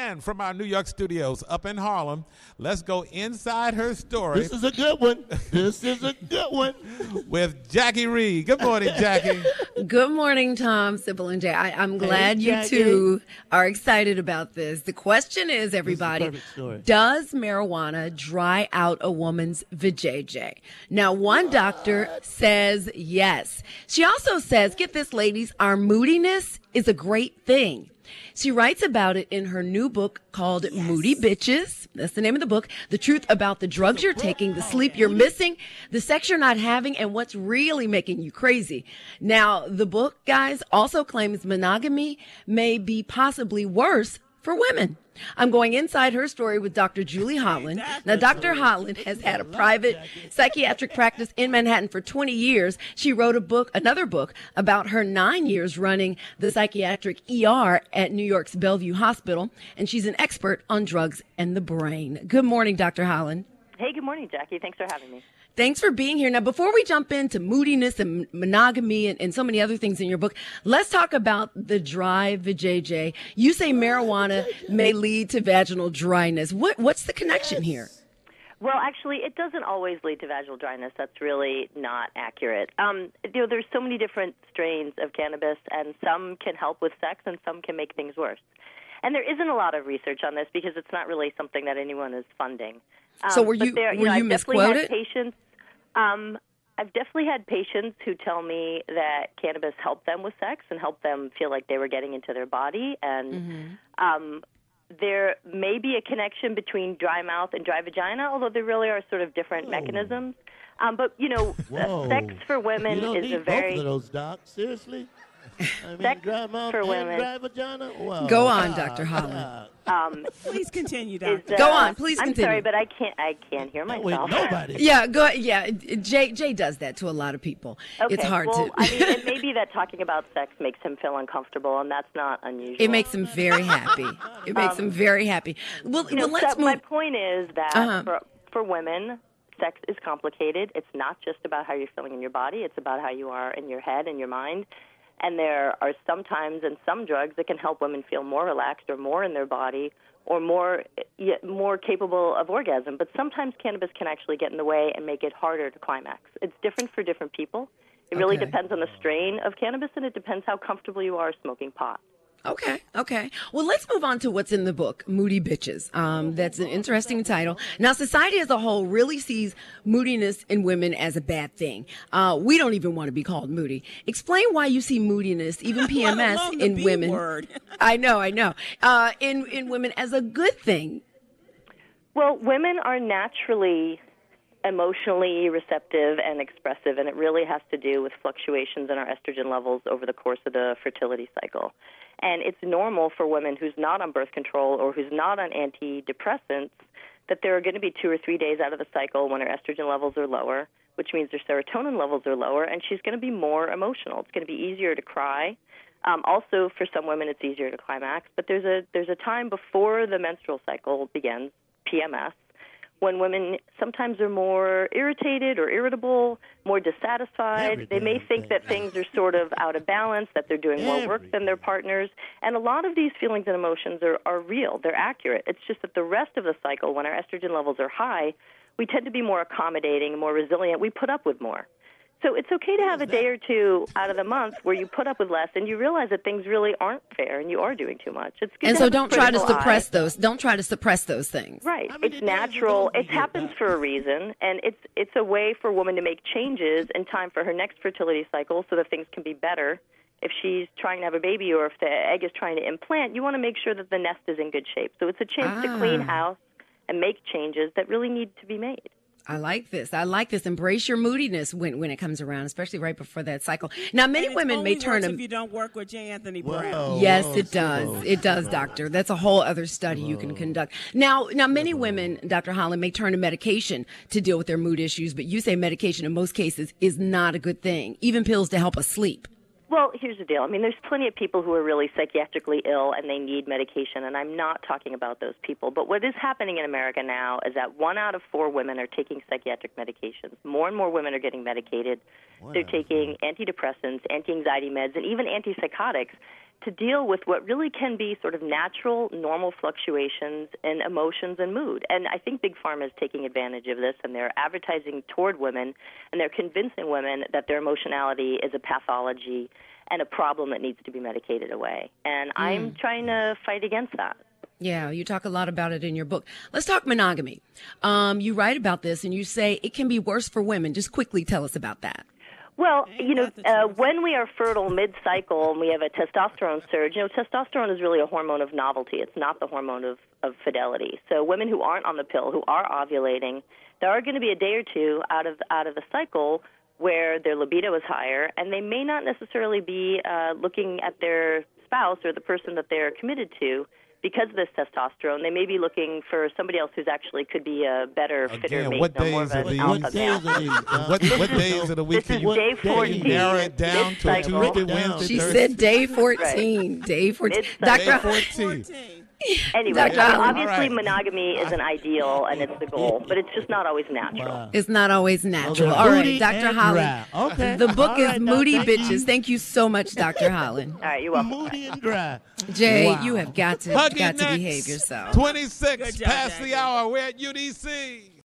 And from our New York studios up in Harlem, let's go inside her story. This is a good one. This is a good one. With Jackie Reed. Good morning, Jackie. Good morning, Tom, Sybil, and Jay. I'm glad you Jackie. two are excited about this. The question is, everybody, perfect story. does marijuana dry out a woman's vajayjay? Now, one doctor says yes. She also says, get this, ladies, our moodiness is a great thing. She writes about it in her new book called Moody Bitches. That's the name of the book. The truth about the drugs you're taking, the sleep you're missing, the sex you're not having, and what's really making you crazy. Now, the book, guys, also claims monogamy may be possibly worse for women. I'm going inside her story with Dr. Julie Holland. Now, Dr. Holland has had a private psychiatric practice in Manhattan for 20 years. She wrote another book about her 9 years running the psychiatric ER at New York's Bellevue Hospital, and she's an expert on drugs and the brain. Good morning, Dr. Holland. Hey, good morning, Jackie. Thanks for having me. Thanks for being here. Now, before we jump into moodiness and monogamy and so many other things in your book, let's talk about the dry vajayjay. You say marijuana may lead to vaginal dryness. What's the connection here? Well, actually, it doesn't always lead to vaginal dryness. That's really not accurate. There's so many different strains of cannabis, and some can help with sex, and some can make things worse. And there isn't a lot of research on this because it's not really something that anyone is funding. So were you misquoted? I've definitely had patients who tell me that cannabis helped them with sex and helped them feel like they were getting into their body. And there may be a connection between dry mouth and dry vagina, although there really are sort of different mechanisms. But, sex for women is a very... both of those, Doc. Seriously? Sex dry mouth for and women. dry vagina? Wow. Go on, Dr. Holland. Please continue, Doctor. Go on, please I'm continue. sorry, but I can't hear myself. Wait, nobody. Yeah, Jay does that to a lot of people. Okay, It's hard well, to. I mean, it may be that talking about sex makes him feel uncomfortable, and that's not unusual. It makes him very happy. It makes him very happy. Well, let's so my move. point is that for women, sex is complicated. It's not just about how you're feeling in your body. It's about how you are in your head and your mind. And there are some times and some drugs that can help women feel more relaxed or more in their body or more capable of orgasm. But sometimes cannabis can actually get in the way and make it harder to climax. It's different for different people. It really depends on the strain of cannabis, and it depends how comfortable you are smoking pot. Okay. Well, let's move on to what's in the book, Moody Bitches. That's an interesting title. Now, society as a whole really sees moodiness in women as a bad thing. We don't even want to be called moody. Explain why you see moodiness, even PMS, in women. Word. I know. In women as a good thing. Well, women are naturally emotionally receptive and expressive, and it really has to do with fluctuations in our estrogen levels over the course of the fertility cycle. And it's normal for women who's not on birth control or who's not on antidepressants that there are going to be 2 or 3 days out of the cycle when her estrogen levels are lower, which means her serotonin levels are lower, and she's going to be more emotional. It's going to be easier to cry. Also, for some women, it's easier to climax. But there's a time before the menstrual cycle begins, PMS, when women sometimes are more irritated or irritable, more dissatisfied. They may think that things are sort of out of balance, that they're doing more work than their partners. And a lot of these feelings and emotions are real. They're accurate. It's just that the rest of the cycle, when our estrogen levels are high, we tend to be more accommodating, more resilient. We put up with more. So it's okay to have a day or two out of the month where you put up with less and you realize that things really aren't fair and you are doing too much. It's good. And to so have don't try to critical suppress eye. those. Don't try to suppress those things. Right. I mean, It's natural. It happens for a reason, and it's a way for a woman to make changes in time for her next fertility cycle so that things can be better. If she's trying to have a baby or if the egg is trying to implant, you want to make sure that the nest is in good shape. So it's a chance to clean house and make changes that really need to be made. I like this. Embrace your moodiness when it comes around, especially right before that cycle. Now, many women may turn if you don't work with J. Anthony Brown. Whoa, Yes, whoa, it does. whoa. It does, doctor. That's a whole other study you can conduct. Now, many women, Dr. Holland, may turn to medication to deal with their mood issues, but you say medication in most cases is not a good thing, even pills to help us sleep. Well, here's the deal. I mean, there's plenty of people who are really psychiatrically ill and they need medication, and I'm not talking about those people. But what is happening in America now is that 1 out of 4 women are taking psychiatric medications. More and more women are getting medicated. They're taking antidepressants, anti-anxiety meds, and even antipsychotics to deal with what really can be sort of natural, normal fluctuations in emotions and mood. And I think Big Pharma is taking advantage of this, and they're advertising toward women, and they're convincing women that their emotionality is a pathology and a problem that needs to be medicated away. And I'm trying to fight against that. Yeah, you talk a lot about it in your book. Let's talk monogamy. You write about this, and you say it can be worse for women. Just quickly tell us about that. Well, when we are fertile mid-cycle and we have a testosterone surge, testosterone is really a hormone of novelty. It's not the hormone of fidelity. So women who aren't on the pill, who are ovulating, there are going to be a day or two out of the cycle where their libido is higher, and they may not necessarily be looking at their spouse or the person that they're committed to because of this testosterone. They may be looking for somebody else who's actually could be a better, fitter mate. What days are these? What days are these? What days of the week This can is day 14. narrow it down to mid-cycle. Tuesday, Wednesday, She Thursday? said day 14. Day 14. Mid-cycle. Day Dr. 14. Anyway, Dr. Allen. obviously All right. monogamy is an ideal and it's the goal, but it's just not always natural. Wow. It's not always natural. Okay. All right, Moody Dr. and Holland. dry. Okay. The book All is right, Moody Doc, thank Bitches. you. Thank you so much, Dr. Holland. All right, you're welcome. Moody and dry. Jay, Wow. you have got to Huggy behave next. yourself. 26 Good job, past Jackie. the hour. We're at UDC.